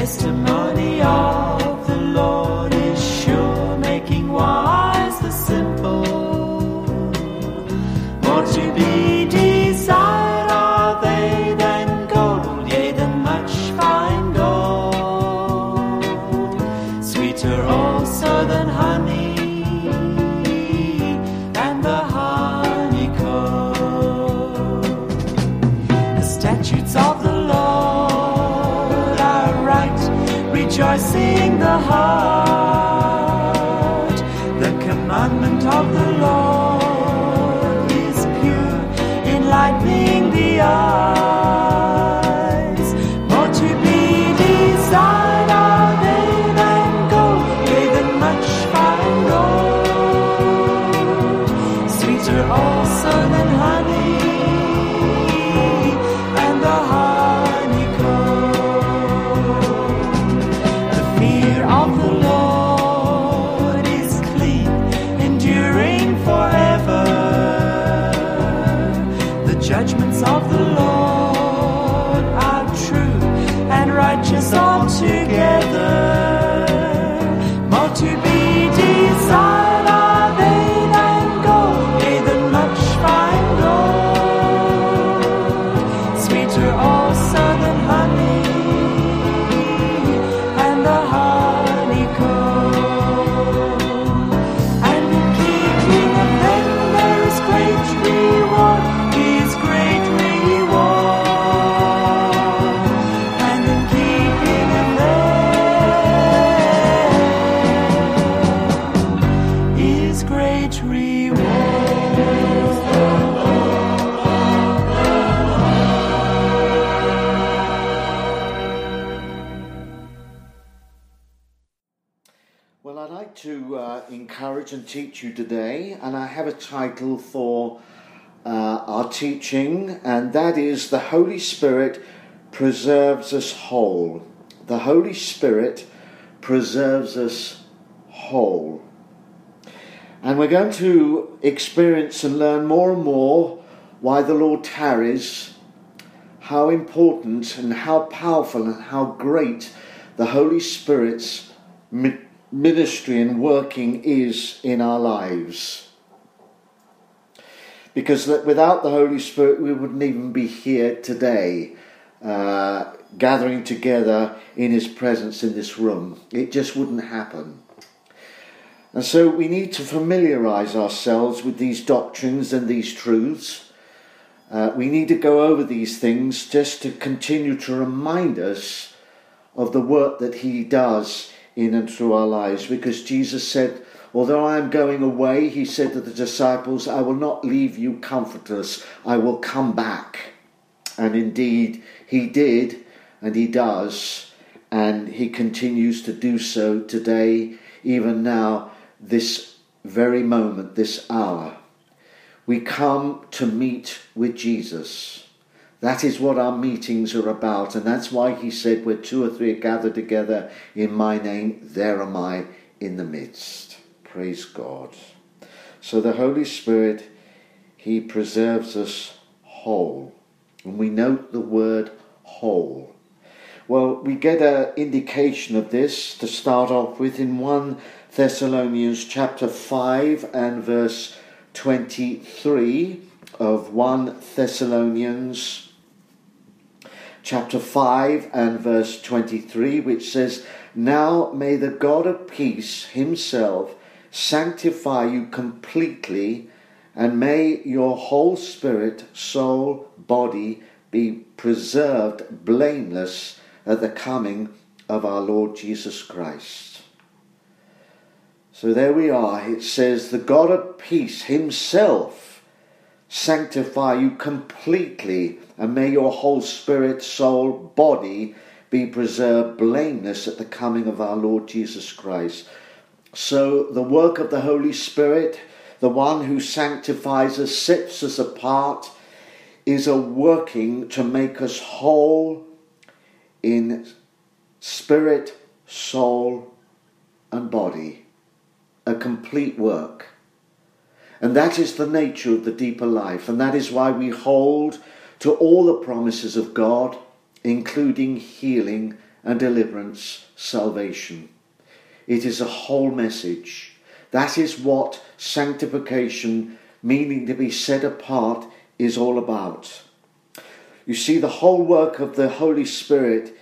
testimony of the Lord is sure, making wise the simple. More to be desired are they than gold, yea, than much fine gold. Sweeter also than honey, and the honeycomb. The statutes of the Lord are right, rejoicing the heart. The commandment of the Lord is pure, enlightening the eyes. More to be desired are they than gold, yea, than much fine gold. Sweeter also than honey, and the honeycomb. The fear of the Lord is clean, enduring forever. The judgments of the Lord are true and righteous altogether. More to be desired are they than gold, yea, than much fine gold. Sweeter also than honey, and the honeycomb. And in keeping of them there is great reward, is great reward. And in keeping of them is great Well, I'd like to encourage and teach you today, and I have a title for our teaching, and that is The Holy Spirit Preserves Us Whole. The Holy Spirit preserves us whole. And we're going to experience and learn more and more why the Lord tarries, how important and how powerful and how great the Holy Spirit's ministry and working is in our lives. Because without the Holy Spirit we wouldn't even be here today, gathering together in His presence in this room. It just wouldn't happen. And so we need to familiarise ourselves with these doctrines and these truths. We need to go over these things just to continue to remind us of the work that He does in and through our lives. Because Jesus said, although I am going away, He said to the disciples, I will not leave you comfortless, I will come back. And indeed He did, and He does, and He continues to do so today, even now, this very moment, this hour. We come to meet with Jesus. That is what our meetings are about, and that's why He said, where two or three are gathered together in my name, there am I in the midst. Praise God. So the Holy Spirit, He preserves us whole. And we note the word whole. Well, we get an indication of this to start off with in 1 Thessalonians chapter 5 and verse 23 of 1 Thessalonians chapter 5 and verse 23, which says, Now may the God of peace Himself sanctify you completely, and may your whole spirit, soul, body be preserved blameless at the coming of our Lord Jesus Christ. So there we are. It says, the God of peace Himself sanctify you completely, and may your whole spirit, soul, body be preserved blameless at the coming of our Lord Jesus Christ. So the work of the Holy Spirit, the one who sanctifies us, sets us apart, is a working to make us whole in spirit, soul, and body. A complete work. And that is the nature of the deeper life. And that is why we hold to all the promises of God, including healing and deliverance, salvation. It is a whole message. That is what sanctification, meaning to be set apart, is all about. You see, the whole work of the Holy Spirit,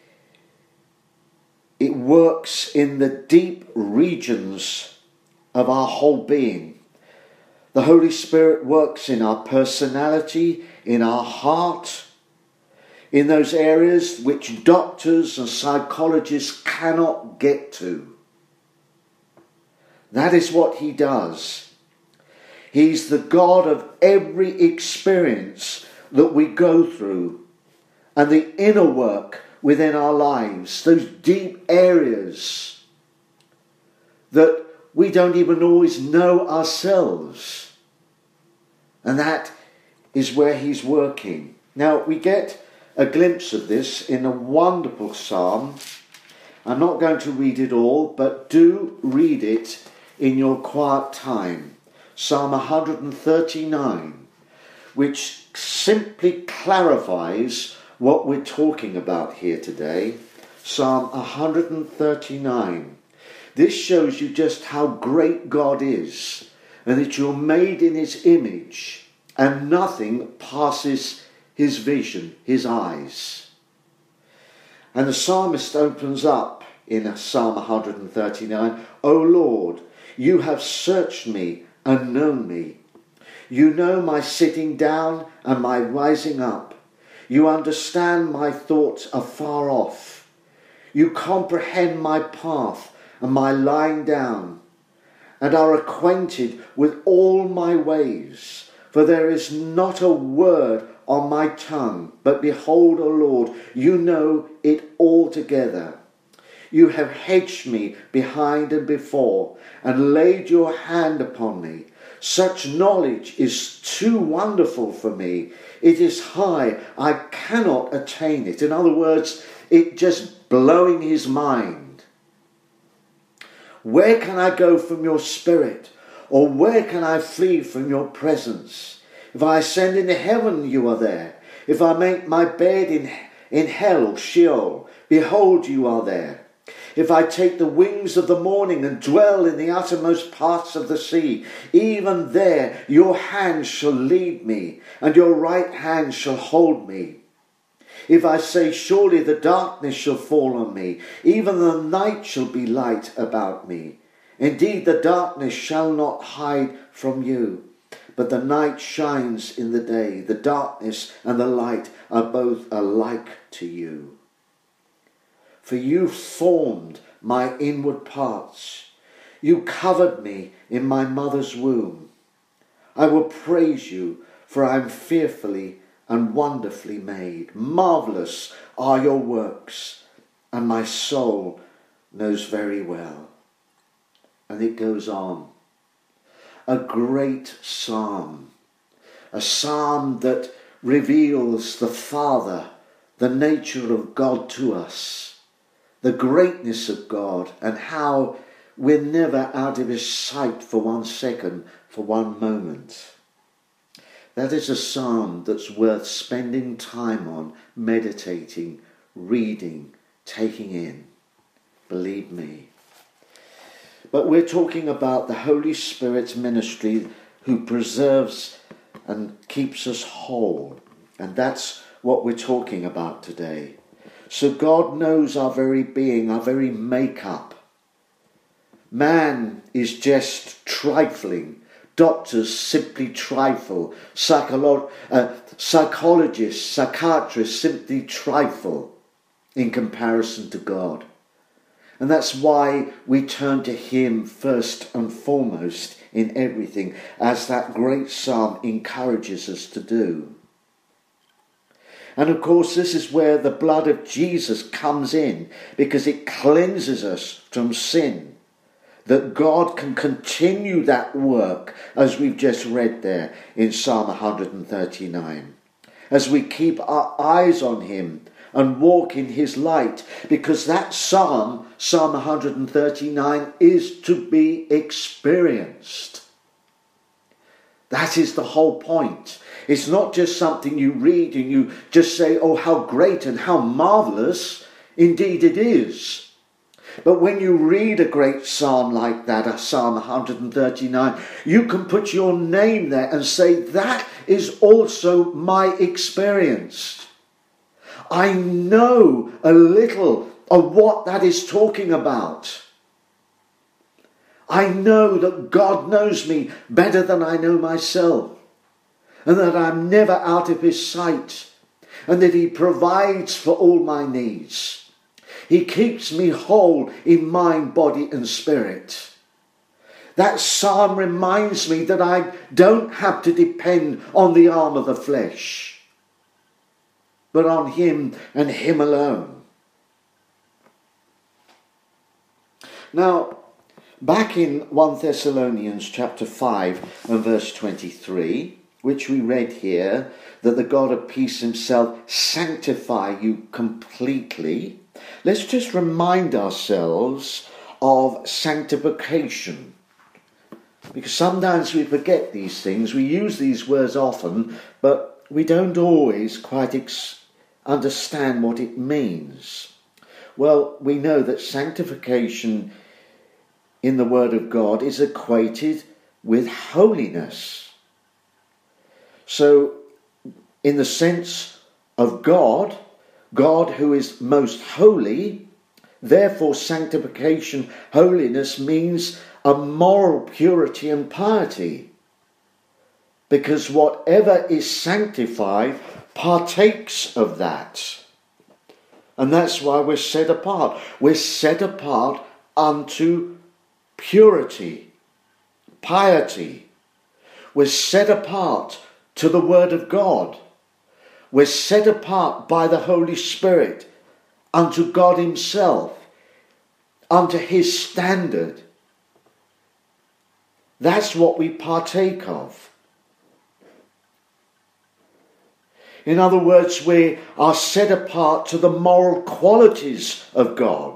it works in the deep regions of our whole being. The Holy Spirit works in our personality, in our heart, in those areas which doctors and psychologists cannot get to. That is what he does. He's the God of every experience that we go through, and the inner work within our lives, those deep areas that we don't even always know ourselves. And that is where he's working. Now, we get a glimpse of this in a wonderful psalm. I'm not going to read it all, but do read it in your quiet time. Psalm 139, which simply clarifies what we're talking about here today. Psalm 139. This shows you just how great God is, and that you're made in his image, and nothing passes his vision, his eyes. And the psalmist opens up in Psalm 139, O Lord, you have searched me and known me. You know my sitting down and my rising up. You understand my thoughts afar off. You comprehend my path and my lying down, and are acquainted with all my ways. For there is not a word on my tongue, but behold, O Lord, you know it altogether. You have hedged me behind and before, and laid your hand upon me. Such knowledge is too wonderful for me. It is high, I cannot attain it. In other words, it just blowing his mind. Where can I go from your spirit? Or where can I flee from your presence? If I ascend into heaven, you are there. If I make my bed in hell or Sheol, behold, you are there. If I take the wings of the morning and dwell in the uttermost parts of the sea, even there your hand shall lead me, and your right hand shall hold me. If I say, surely the darkness shall fall on me, even the night shall be light about me. Indeed, the darkness shall not hide from you, but the night shines in the day. The darkness and the light are both alike to you. For you formed my inward parts. You covered me in my mother's womb. I will praise you, for I am fearfully and wonderfully made. Marvellous are your works, and my soul knows very well. And it goes on. A great psalm. A psalm that reveals the Father, the nature of God to us. The greatness of God, and how we're never out of his sight for 1 second, for one moment. That is a psalm that's worth spending time on, meditating, reading, taking in. Believe me. But we're talking about the Holy Spirit's ministry, who preserves and keeps us whole. And that's what we're talking about today. So God knows our very being, our very makeup. Man is just trifling. Doctors simply trifle. Psychologists, psychiatrists simply trifle in comparison to God. And that's why we turn to him first and foremost in everything, as that great psalm encourages us to do. And of course, this is where the blood of Jesus comes in, because it cleanses us from sin. That God can continue that work, as we've just read there in Psalm 139. As we keep our eyes on him and walk in his light, because that psalm, Psalm 139, is to be experienced. That is the whole point. It's not just something you read and you just say, oh, how great and how marvellous. Indeed it is. But when you read a great psalm like that, a Psalm 139, you can put your name there and say, that is also my experience. I know a little of what that is talking about. I know that God knows me better than I know myself, and that I'm never out of his sight, and that he provides for all my needs. He keeps me whole in mind, body and spirit. That psalm reminds me that I don't have to depend on the arm of the flesh, but on him and him alone. Now, back in 1 Thessalonians chapter 5 and verse 23, which we read here, that the God of peace himself sanctify you completely. Let's just remind ourselves of sanctification, because sometimes we forget these things. We use these words often, but we don't always quite understand what it means. Well, we know that sanctification in the Word of God is equated with holiness. So, in the sense of God who is most holy, therefore sanctification, holiness, means a moral purity and piety. Because whatever is sanctified partakes of that. And that's why we're set apart. We're set apart unto purity, piety. We're set apart to the Word of God. We're set apart by the Holy Spirit unto God himself, unto his standard. That's what we partake of. In other words, we are set apart to the moral qualities of God.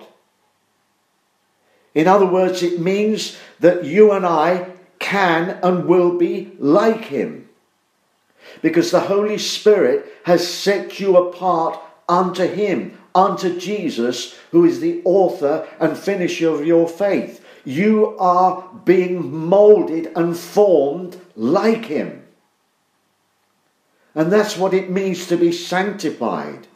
In other words, it means that you and I can and will be like him, because the Holy Spirit has set you apart unto him, unto Jesus, who is the author and finisher of your faith. You are being moulded and formed like him. And that's what it means to be sanctified.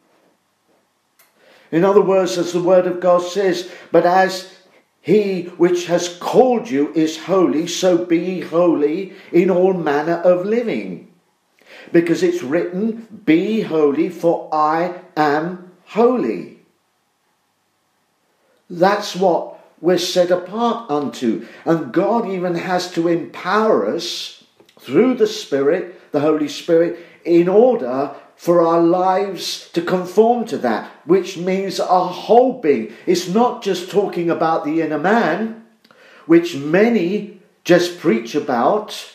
In other words, as the Word of God says, but as he which has called you is holy, so be ye holy in all manner of living. Because it's written, be holy, for I am holy. That's what we're set apart unto. And God even has to empower us through the Spirit, the Holy Spirit, in order for our lives to conform to that, which means our whole being. It's not just talking about the inner man, which many just preach about.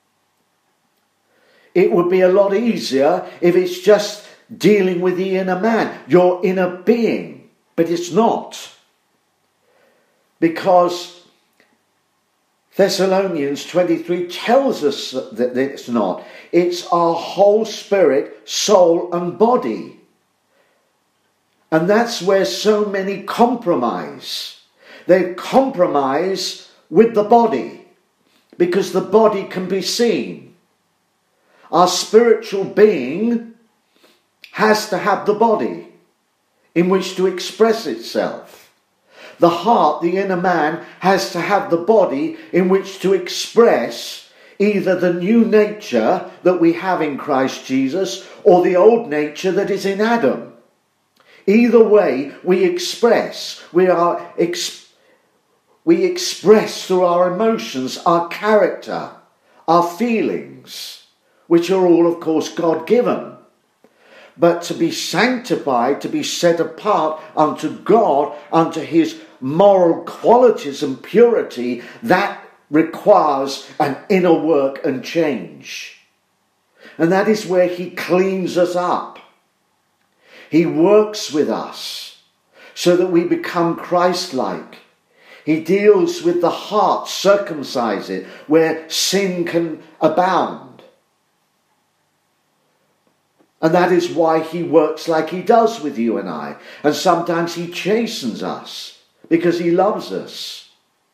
It would be a lot easier if it's just dealing with the inner man, your inner being. But it's not. Because Thessalonians 23 tells us that it's not. It's our whole spirit, soul and body. And that's where so many compromise. They compromise with the body, because the body can be seen. Our spiritual being has to have the body in which to express itself. The heart, the inner man, has to have the body in which to express either the new nature that we have in Christ Jesus or the old nature that is in Adam. Either way, we express. We express through our emotions, our character, our feelings, which are all, of course, God-given. But to be sanctified, to be set apart unto God, unto his moral qualities and purity, that requires an inner work and change. And that is where he cleans us up. He works with us so that we become Christ-like. He deals with the heart, circumcise it, where sin can abound. And that is why he works like he does with you and I. And sometimes he chastens us because he loves us.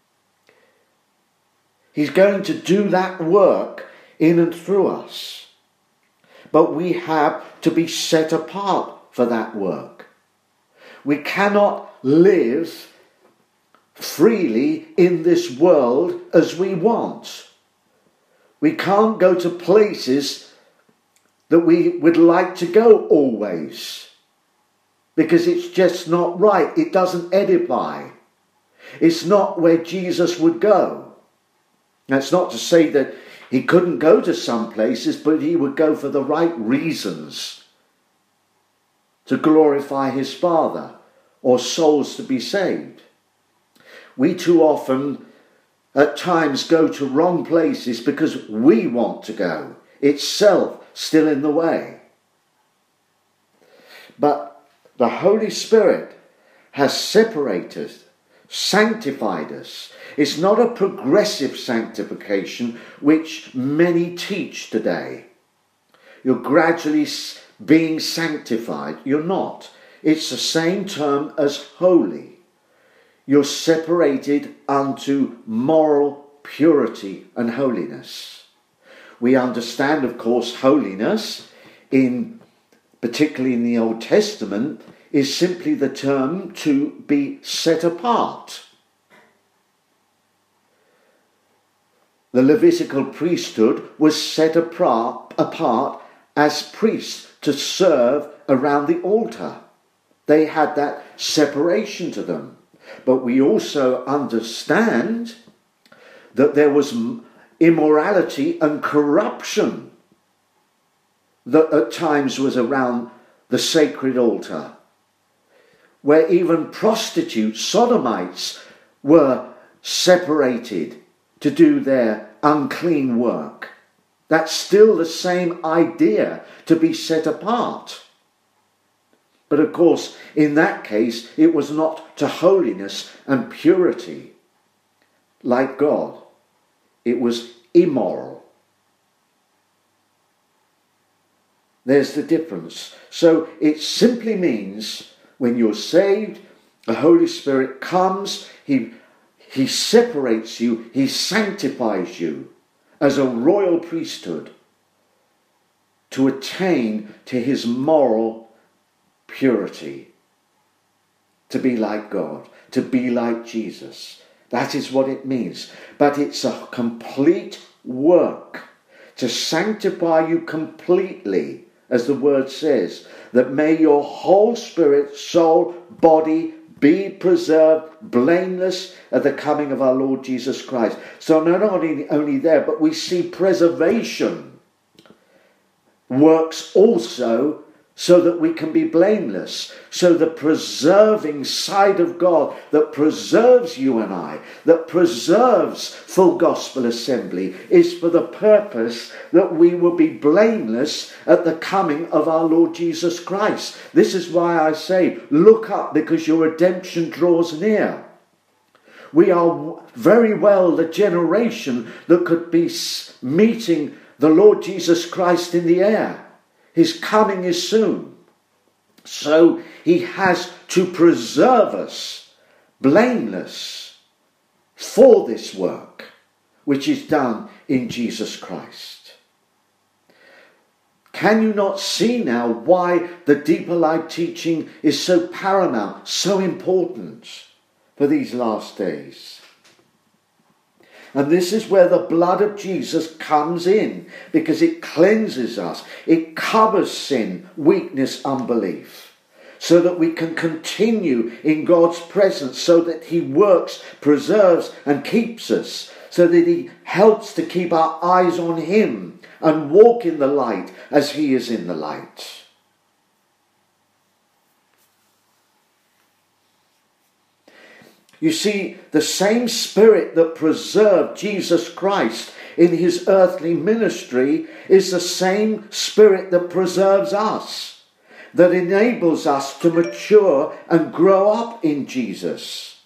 He's going to do that work in and through us. But we have to be set apart for that work. We cannot live freely in this world as we want. We can't go to places that we would like to go always, because it's just not right. It doesn't edify. It's not where Jesus would go. That's not to say that he couldn't go to some places, but he would go for the right reasons, to glorify his Father or souls to be saved. We too often at times go to wrong places because we want to go. It's self still in the way. But the Holy Spirit has separated, sanctified us. It's not a progressive sanctification which many teach today. You're gradually being sanctified. You're not. It's the same term as holy. You're separated unto moral purity and holiness. We understand, of course, holiness, particularly in the Old Testament, is simply the term to be set apart. The Levitical priesthood was set apart as priests to serve around the altar. They had that separation to them. But we also understand that there was immorality and corruption that at times was around the sacred altar, where even prostitutes, sodomites, were separated to do their unclean work. That's still the same idea, to be set apart. But of course, in that case, it was not to holiness and purity like God. It was immoral. There's the difference. So it simply means when you're saved, the Holy Spirit comes, He separates you, He sanctifies you as a royal priesthood to attain to His moral purity, to be like God, to be like Jesus. That is what it means. But it's a complete work to sanctify you completely, as the word says, that may your whole spirit, soul, body be preserved blameless at the coming of our Lord Jesus Christ. So not only there, but we see preservation works also so that we can be blameless. So the preserving side of God that preserves you and I, that preserves full gospel assembly, is for the purpose that we will be blameless at the coming of our Lord Jesus Christ. This is why I say, look up, because your redemption draws near. We are very well the generation that could be meeting the Lord Jesus Christ in the air. His coming is soon. So he has to preserve us blameless for this work, which is done in Jesus Christ. Can you not see now why the deeper life teaching is so paramount, so important for these last days? And this is where the blood of Jesus comes in, because it cleanses us. It covers sin, weakness, unbelief, so that we can continue in God's presence, so that he works, preserves and keeps us, so that he helps to keep our eyes on him and walk in the light as he is in the light. You see, the same Spirit that preserved Jesus Christ in his earthly ministry is the same Spirit that preserves us, that enables us to mature and grow up in Jesus.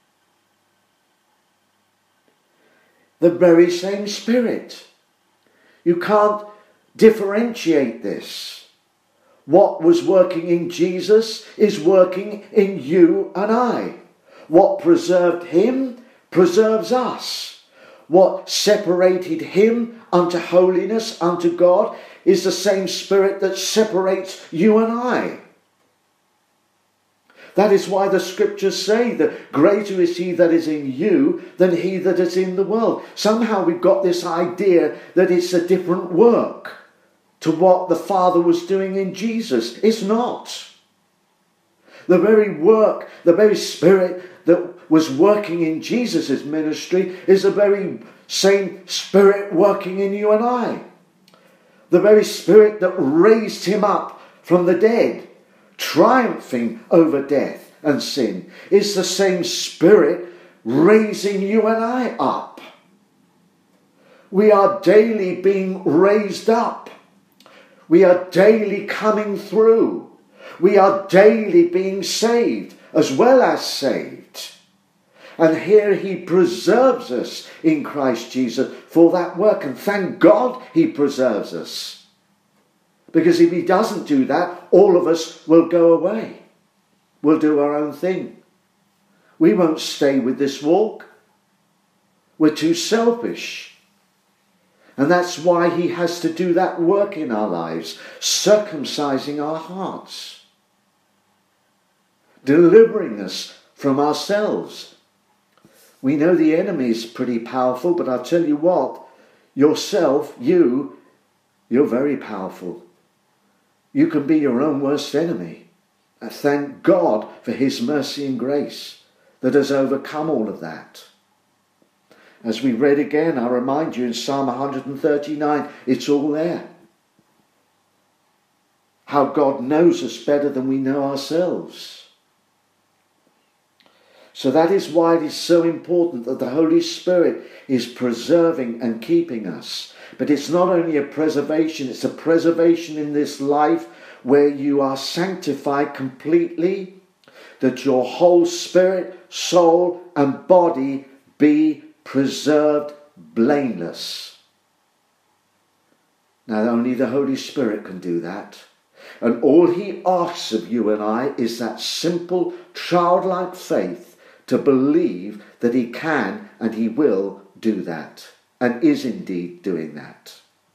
The very same Spirit. You can't differentiate this. What was working in Jesus is working in you and I. What preserved him preserves us. What separated him unto holiness, unto God, is the same Spirit that separates you and I. That is why the scriptures say that greater is he that is in you than he that is in the world. Somehow we've got this idea that it's a different work to what the Father was doing in Jesus. It's not. The very work, the very Spirit that was working in Jesus' ministry is the very same Spirit working in you and I. The very Spirit that raised him up from the dead, triumphing over death and sin, is the same Spirit raising you and I up. We are daily being raised up. We are daily coming through. We are daily being saved as well as saved. And here he preserves us in Christ Jesus for that work. And thank God he preserves us. Because if he doesn't do that, all of us will go away. We'll do our own thing. We won't stay with this walk. We're too selfish. And that's why he has to do that work in our lives, circumcising our hearts, delivering us from ourselves. We know the enemy is pretty powerful, but I'll tell you what, yourself, you're very powerful. You can be your own worst enemy. And thank God for his mercy and grace that has overcome all of that. As we read again, I remind you in Psalm 139, it's all there. How God knows us better than we know ourselves. So that is why it is so important that the Holy Spirit is preserving and keeping us. But it's not only a preservation, it's a preservation in this life where you are sanctified completely, that your whole spirit, soul and body be preserved blameless. Now only the Holy Spirit can do that. And all he asks of you and I is that simple childlike faith to believe that he can and he will do that, and is indeed doing that.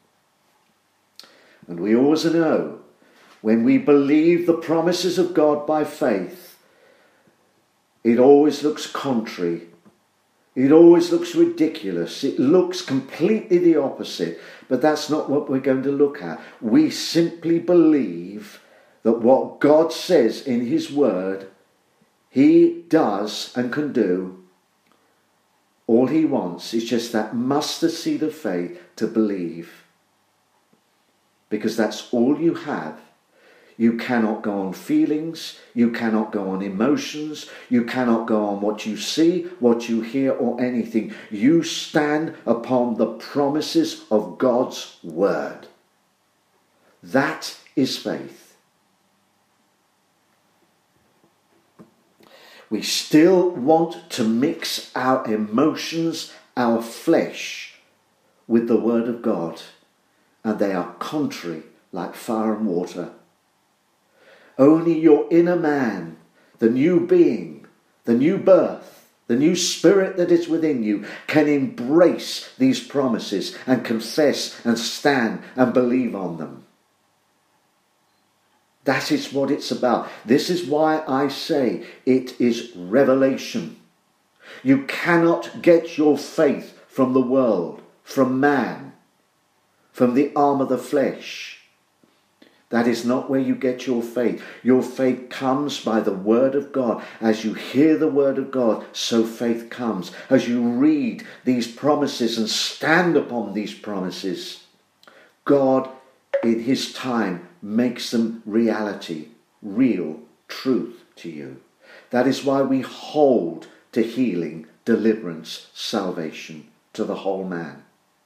And we always know, when we believe the promises of God by faith, it always looks contrary. It always looks ridiculous. It looks completely the opposite. But that's not what we're going to look at. We simply believe that what God says in his word, he does and can do. All he wants is just that mustard seed of faith to believe. Because that's all you have. You cannot go on feelings, you cannot go on emotions, you cannot go on what you see, what you hear, or anything. You stand upon the promises of God's word. That is faith. We still want to mix our emotions, our flesh, with the word of God, and they are contrary like fire and water. Only your inner man, the new being, the new birth, the new spirit that is within you can embrace these promises and confess and stand and believe on them. That is what it's about. This is why I say it is revelation. You cannot get your faith from the world, from man, from the arm of the flesh. That is not where you get your faith. Your faith comes by the word of God. As you hear the word of God, so faith comes. As you read these promises and stand upon these promises, God in his time makes them reality, real truth to you. That is why we hold to healing, deliverance, salvation to the whole man.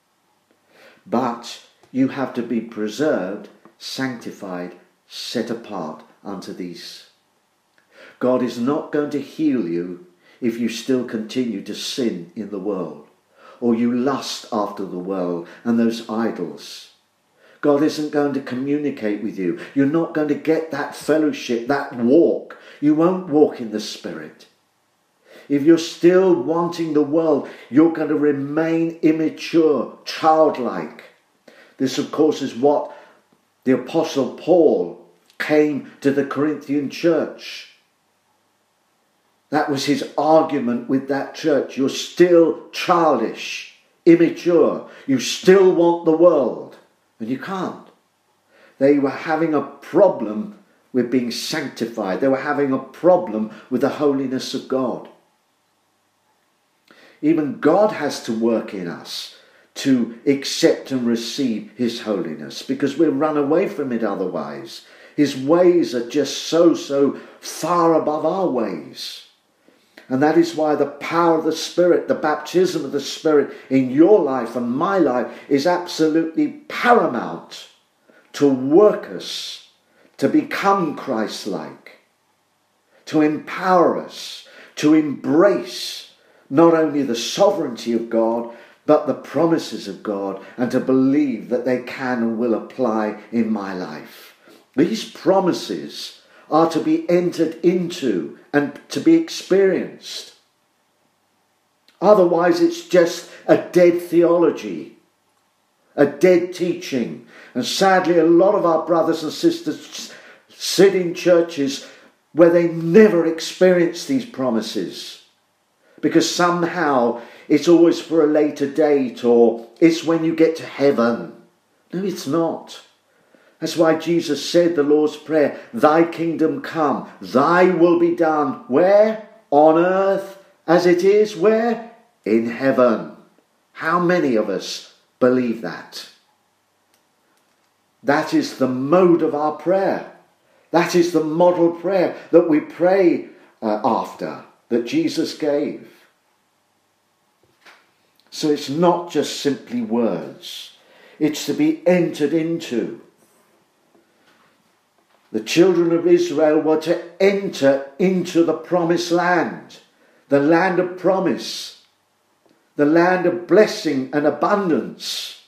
But you have to be preserved, sanctified, set apart unto these. God is not going to heal you if you still continue to sin in the world, or you lust after the world and those idols. God isn't going to communicate with you. You're not going to get that fellowship, that walk. You won't walk in the Spirit. If you're still wanting the world, you're going to remain immature, childlike. This, of course, is what the Apostle Paul came to the Corinthian church. That was his argument with that church. You're still childish, immature. You still want the world. And you can't. They were having a problem with being sanctified. They were having a problem with the holiness of God. Even God has to work in us to accept and receive his holiness, because we'll run away from it otherwise. His ways are just so far above our ways. And that is why the power of the Spirit, the baptism of the Spirit in your life and my life is absolutely paramount to work us to become Christ-like, to empower us, to embrace not only the sovereignty of God, but the promises of God, and to believe that they can and will apply in my life. These promises are to be entered into and to be experienced. Otherwise, it's just a dead theology, a dead teaching. And sadly, a lot of our brothers and sisters sit in churches where they never experience these promises, because somehow it's always for a later date, or it's when you get to heaven. No, it's not. That's why Jesus said the Lord's Prayer, thy kingdom come, thy will be done. Where? On earth as it is, where? In heaven. How many of us believe that? That is the mode of our prayer. That is the model prayer that we pray after, that Jesus gave. So it's not just simply words. It's to be entered into. The children of Israel were to enter into the promised land, the land of promise, the land of blessing and abundance.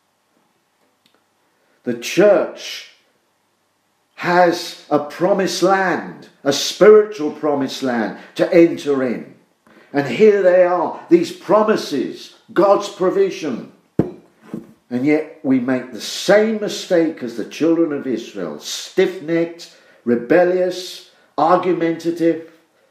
The church has a promised land, a spiritual promised land to enter in. And here they are, these promises, God's provision. And yet we make the same mistake as the children of Israel, stiff-necked, rebellious, argumentative.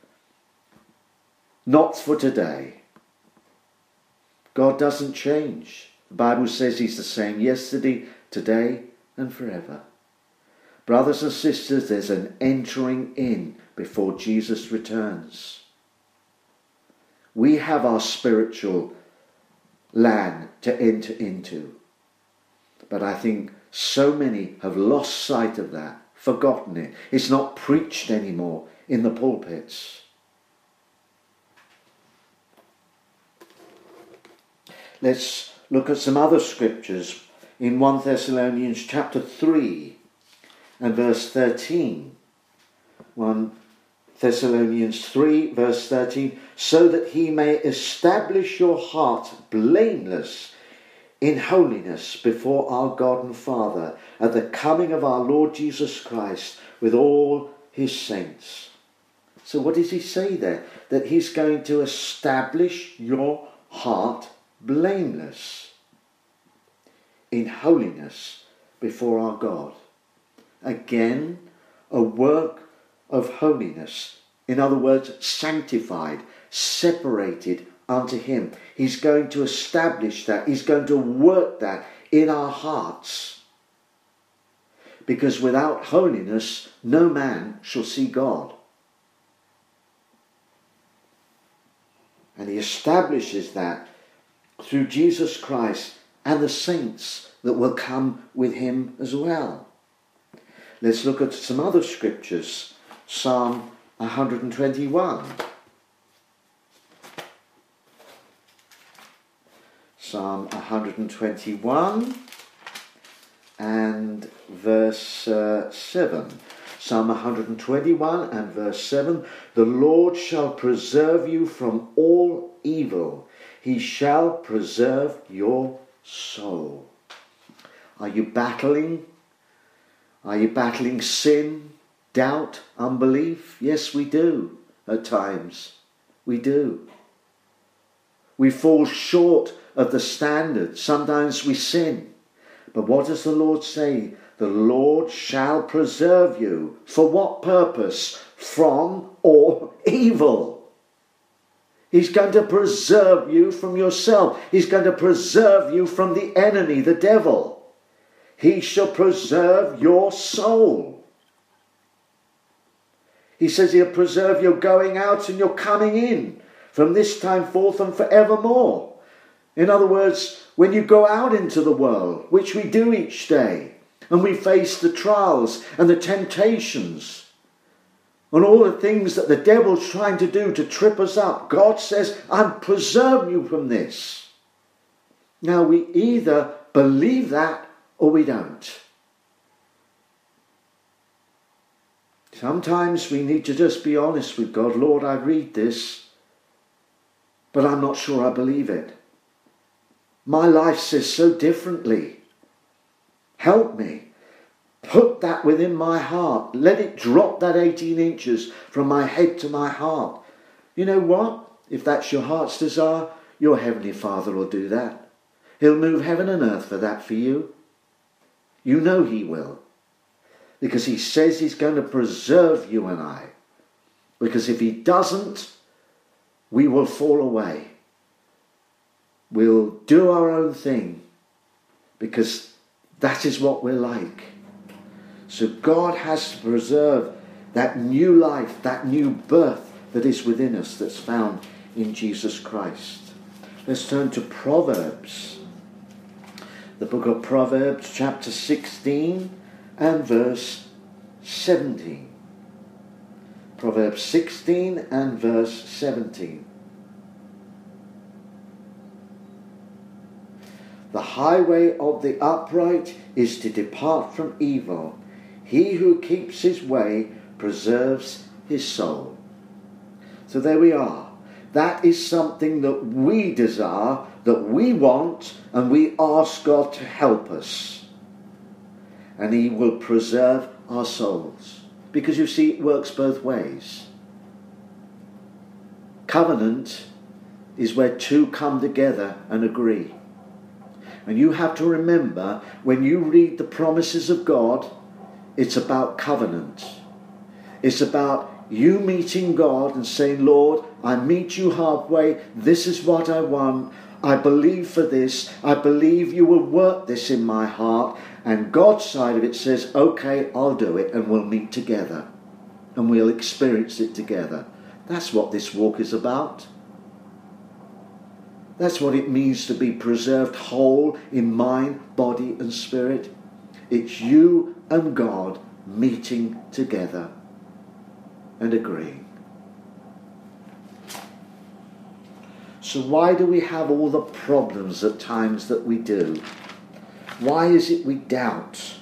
Not for today. God doesn't change. The Bible says he's the same yesterday, today, and forever. Brothers and sisters, there's an entering in before Jesus returns. We have our spiritual land to enter into. But I think so many have lost sight of that, forgotten it. It's not preached anymore in the pulpits. Let's look at some other scriptures in 1 Thessalonians chapter 3 and verse 13. 1 Thessalonians 3 verse 13. So that he may establish your heart blameless in holiness before our God and Father at the coming of our Lord Jesus Christ with all his saints. So what does he say there? That he's going to establish your heart blameless in holiness before our God. Again, a work of holiness. In other words, sanctified, separated unto him. He's going to establish that. He's going to work that in our hearts. Because without holiness, no man shall see God. And he establishes that through Jesus Christ and the saints that will come with him as well. Let's look at some other scriptures. Psalm 121. Psalm 121 and verse 7. Psalm 121 and verse 7. The Lord shall preserve you from all evil. He shall preserve your soul. Are you battling? Are you battling sin, doubt, unbelief? Yes, we do at times. We do. We fall short of the standard. Sometimes we sin. But what does the Lord say? The Lord shall preserve you. For what purpose? From all evil. He's going to preserve you from yourself. He's going to preserve you from the enemy, the devil. He shall preserve your soul. He says he'll preserve your going out and your coming in from this time forth and forevermore. In other words, when you go out into the world, which we do each day, and we face the trials and the temptations and all the things that the devil's trying to do to trip us up, God says, I'm preserving you from this. Now we either believe that or we don't. Sometimes we need to just be honest with God. Lord, I read this, but I'm not sure I believe it. My life says so differently. Help me. Put that within my heart. Let it drop that 18 inches from my head to my heart. You know what? If that's your heart's desire, your Heavenly Father will do that. He'll move heaven and earth for that for you. You know he will. Because he says he's going to preserve you and I. Because if he doesn't, we will fall away. We'll do our own thing. Because that is what we're like. So God has to preserve that new life, that new birth that is within us, that's found in Jesus Christ. Let's turn to Proverbs. The book of Proverbs, chapter 16 and verse 17. Proverbs 16 and verse 17. The highway of the upright is to depart from evil. He who keeps his way preserves his soul. So there we are. That is something that we desire, that we want, and we ask God to help us. And he will preserve our souls. Because you see, it works both ways. Covenant is where two come together and agree. And you have to remember, when you read the promises of God, it's about covenant. It's about you meeting God and saying, Lord, I meet you halfway. This is what I want. I believe for this. I believe you will work this in my heart. And God's side of it says, okay, I'll do it, and we'll meet together. And we'll experience it together. That's what this walk is about. That's what it means to be preserved whole in mind, body and spirit. It's you and God meeting together and agreeing. So why do we have all the problems at times that we do? Why is it we doubt?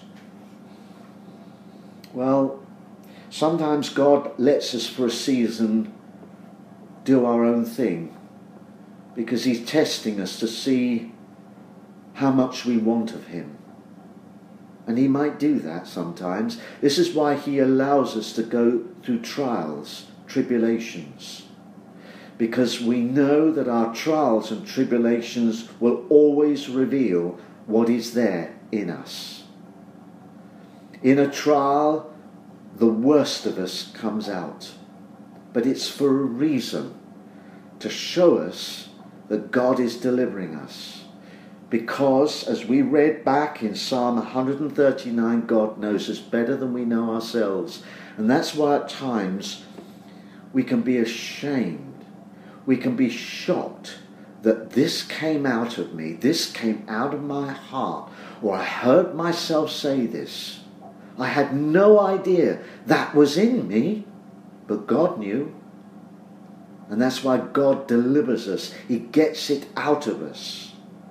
Well, sometimes God lets us for a season do our own thing, because he's testing us to see how much we want of him. And he might do that sometimes. This is why he allows us to go through trials, tribulations. Because we know that our trials and tribulations will always reveal what is there in us. In a trial, the worst of us comes out. But it's for a reason, to show us that God is delivering us. Because, as we read back in Psalm 139, God knows us better than we know ourselves. And that's why at times we can be ashamed. We can be shocked that this came out of me, this came out of my heart, or I heard myself say this. I had no idea that was in me, but God knew. And that's why God delivers us. He gets it out of us.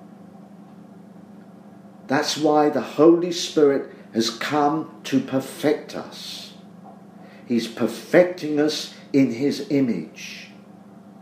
That's why the Holy Spirit has come to perfect us. He's perfecting us in his image.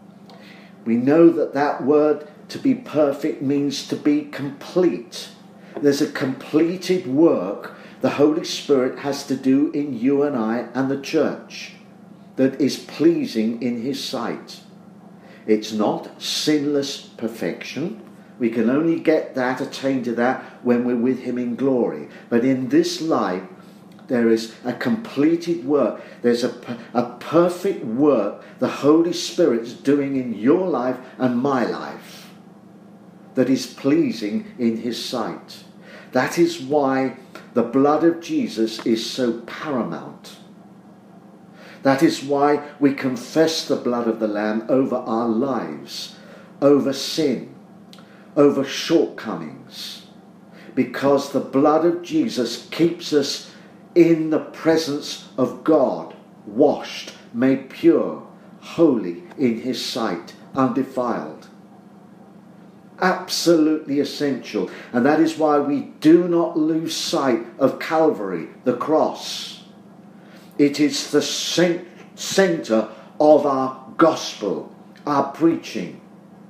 We know that that word, to be perfect, means to be complete. There's a completed work the Holy Spirit has to do in you and I and the church that is pleasing in his sight. It's not sinless perfection. We can only get that, attain to that, when we're with him in glory. But in this life, there is a completed work. There's a perfect work the Holy Spirit's doing in your life and my life that is pleasing in his sight. That is why the blood of Jesus is so paramount. That is why we confess the blood of the Lamb over our lives, over sin, over shortcomings, because the blood of Jesus keeps us in the presence of God, washed, made pure, holy in his sight, undefiled. Absolutely essential. And that is why we do not lose sight of Calvary, the cross. It is the centre of our gospel, our preaching.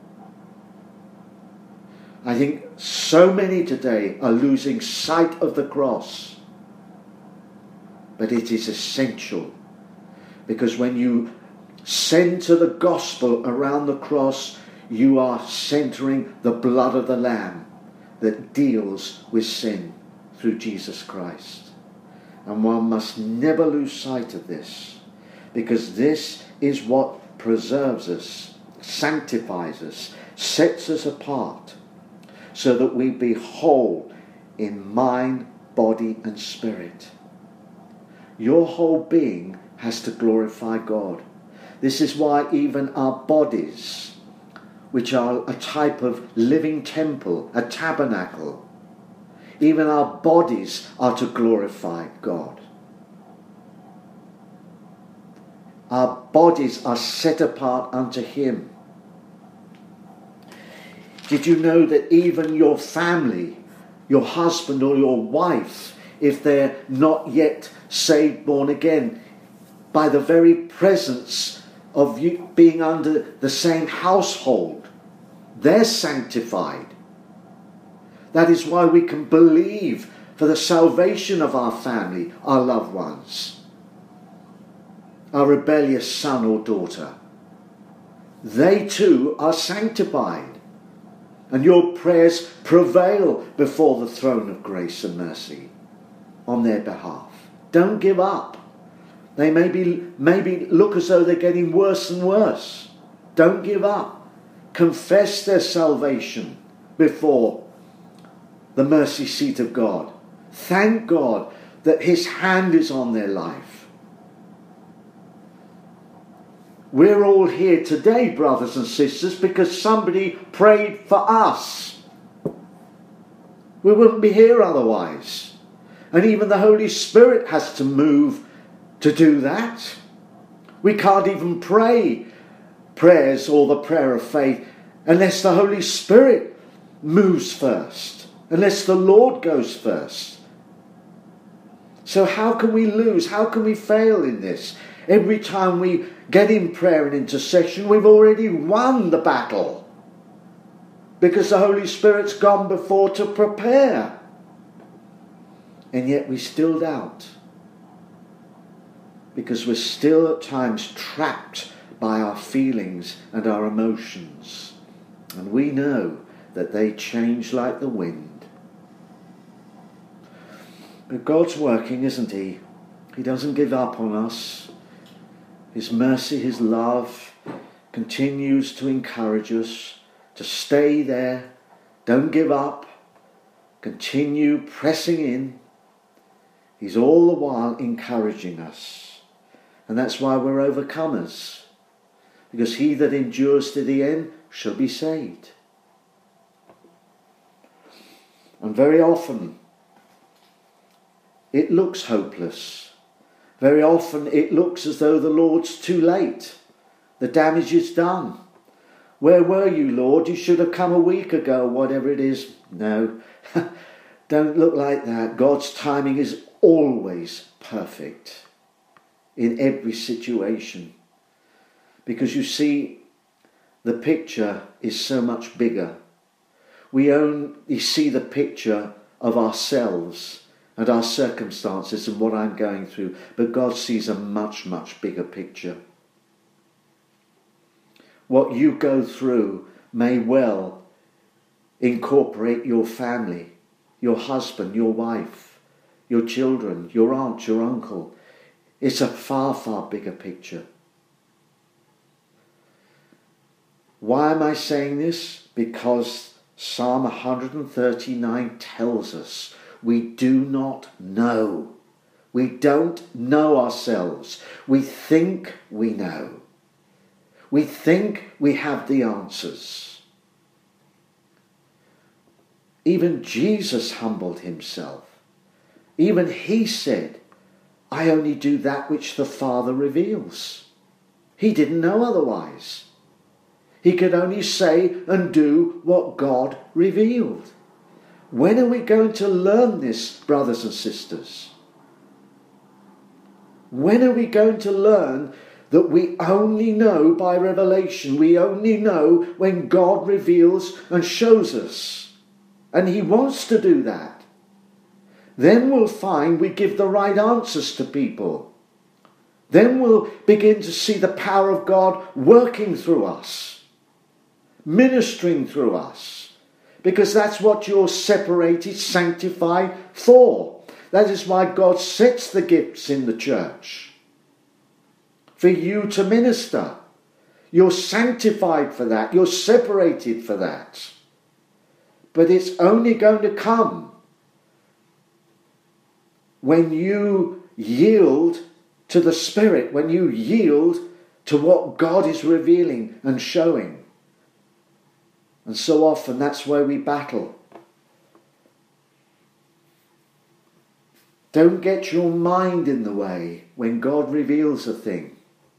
I think so many today are losing sight of the cross. But it is essential, because when you centre the gospel around the cross, you are centering the blood of the Lamb that deals with sin through Jesus Christ. And one must never lose sight of this, because this is what preserves us, sanctifies us, sets us apart, so that we be whole in mind, body and spirit. Your whole being has to glorify God. This is why even our bodies, which are a type of living temple, a tabernacle, even our bodies are to glorify God. Our bodies are set apart unto him. Did you know that even your family, your husband or your wife, if they're not yet saved, born again, by the very presence of you being under the same household, they're sanctified. That is why we can believe for the salvation of our family, our loved ones, our rebellious son or daughter. They too are sanctified, and your prayers prevail before the throne of grace and mercy on their behalf. Don't give up. They maybe look as though they're getting worse and worse. Don't give up. Confess their salvation before the mercy seat of God. Thank God that his hand is on their life. We're all here today, brothers and sisters, because somebody prayed for us. We wouldn't be here otherwise. And even the Holy Spirit has to move to do that. We can't even pray prayers or the prayer of faith unless the Holy Spirit moves first, unless the Lord goes first. So how can we lose? How can we fail in this? Every time we get in prayer and intercession, we've already won the battle, because the Holy Spirit's gone before to prepare. And yet we still doubt, because we're still at times trapped by our feelings and our emotions. And we know that they change like the wind. But God's working, isn't he? He doesn't give up on us. His mercy, his love continues to encourage us to stay there. Don't give up. Continue pressing in. He's all the while encouraging us. And that's why we're overcomers. Because he that endures to the end shall be saved. And very often it looks hopeless. Very often it looks as though the Lord's too late. The damage is done. Where were you, Lord? You should have come a week ago, whatever it is. No, don't look like that. God's timing is always perfect in every situation. Because you see, the picture is so much bigger. We only see the picture of ourselves and our circumstances and what I'm going through, but God sees a much, much bigger picture. What you go through may well incorporate your family, your husband, your wife, your children, your aunt, your uncle. It's a far, far bigger picture. Why am I saying this? Because Psalm 139 tells us we do not know. We don't know ourselves. We think we know. We think we have the answers. Even Jesus humbled himself. Even he said, I only do that which the Father reveals. He didn't know otherwise. He could only say and do what God revealed. When are we going to learn this, brothers and sisters? When are we going to learn that we only know by revelation? We only know when God reveals and shows us. And he wants to do that. Then we'll find we give the right answers to people. Then we'll begin to see the power of God working through us, ministering through us, because that's what you're separated, sanctified for. That is why God sets the gifts in the church, for you to minister. You're sanctified for that. You're separated for that. But it's only going to come when you yield to the Spirit, when you yield to what God is revealing and showing. And so often that's where we battle. Don't get your mind in the way when God reveals a thing,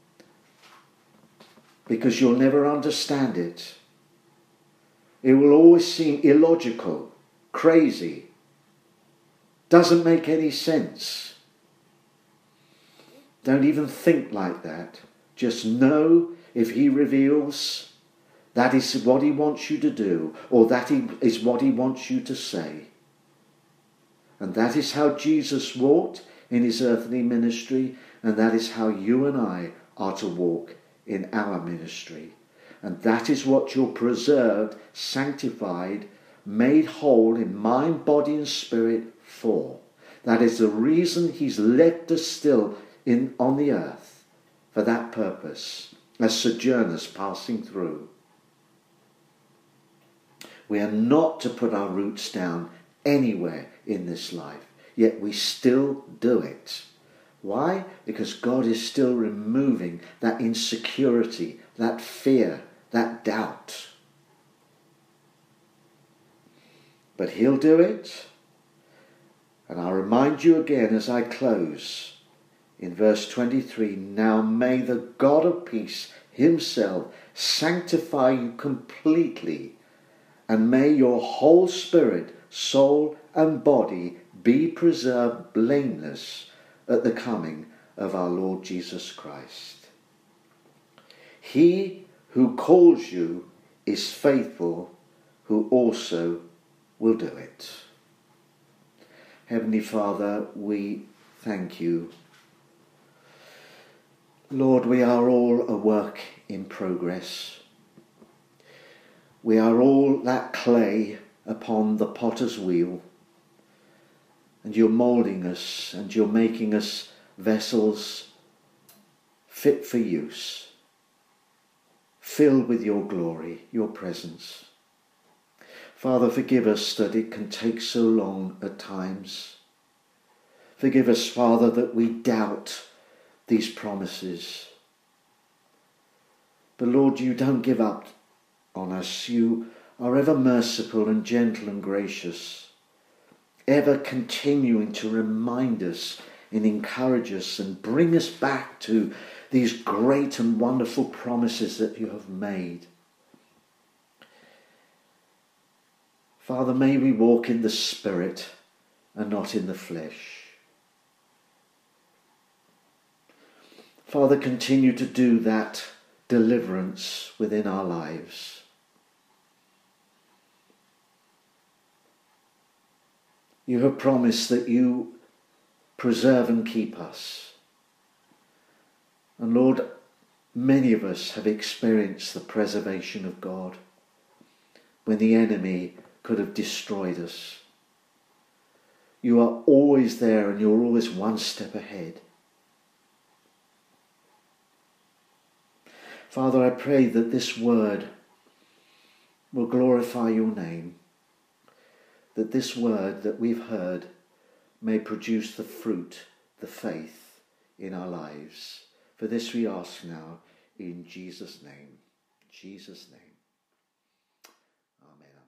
because you'll never understand it. It will always seem illogical, crazy, doesn't make any sense. Don't even think like that. Just know if he reveals, that is what he wants you to do, or that is what he wants you to say. And that is how Jesus walked in his earthly ministry, and that is how you and I are to walk in our ministry. And that is what you're preserved, sanctified, made whole in mind, body and spirit for. That is the reason he's left us still on the earth, for that purpose, as sojourners passing through. We are not to put our roots down anywhere in this life, yet we still do it. Why? Because God is still removing that insecurity, that fear, that doubt. But he'll do it. And I'll remind you again as I close in verse 23, now may the God of peace himself sanctify you completely, and may your whole spirit, soul and body be preserved blameless at the coming of our Lord Jesus Christ. He who calls you is faithful, who also will do it. Heavenly Father, we thank you. Lord, we are all a work in progress. We are all that clay upon the potter's wheel, and you're moulding us and you're making us vessels fit for use, filled with your glory, your presence. Father, forgive us that it can take so long at times. Forgive us, Father, that we doubt these promises. But Lord, you don't give up on us. You are ever merciful and gentle and gracious, ever continuing to remind us and encourage us and bring us back to these great and wonderful promises that you have made. Father, may we walk in the Spirit and not in the flesh. Father, continue to do that deliverance within our lives. You have promised that you preserve and keep us. And Lord, many of us have experienced the preservation of God when the enemy could have destroyed us. You are always there, and you're always one step ahead. Father, I pray that this word will glorify your name, that this word that we've heard may produce the fruit, the faith in our lives. For this we ask now in Jesus' name. Jesus' name. Amen,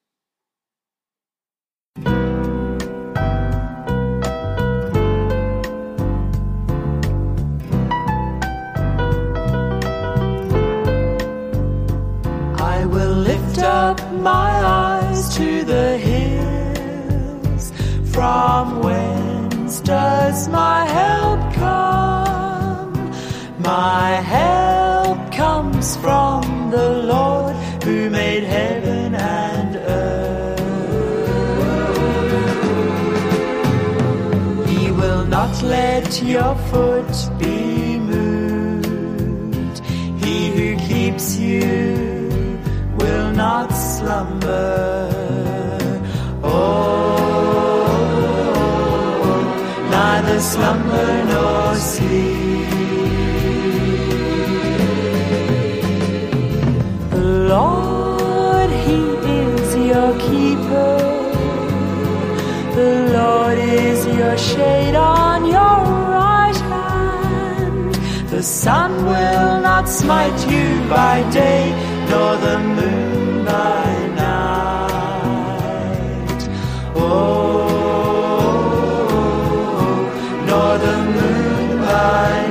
amen. I will lift up my eyes to the hills. From whence does my help come? My help comes from the Lord who made heaven and earth. He will not let your foot be moved. He who keeps you will not slumber. Neither slumber nor sleep. The Lord, He is your keeper. The Lord is your shade on your right hand. The sun will not smite you by day, nor the moon by night. Nor the moon by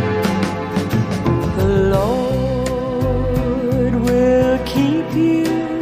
keep you